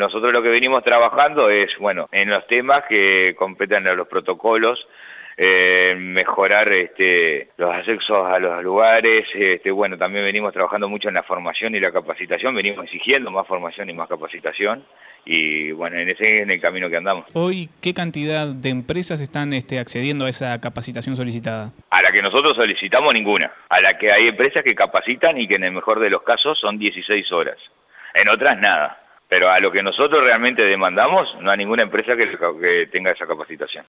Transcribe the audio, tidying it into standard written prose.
nosotros lo que venimos trabajando es, bueno, en los temas que competen a los protocolos, mejorar los accesos a los lugares, bueno, también venimos trabajando mucho en la formación y la capacitación, venimos exigiendo más formación y más capacitación, y bueno, ese es en el camino que andamos. Hoy, ¿qué cantidad de empresas están accediendo a esa capacitación solicitada? A la que nosotros solicitamos ninguna, a la que hay empresas que capacitan y que en el mejor de los casos son 16 horas, en otras nada. Pero a lo que nosotros realmente demandamos, no hay ninguna empresa que tenga esa capacitación.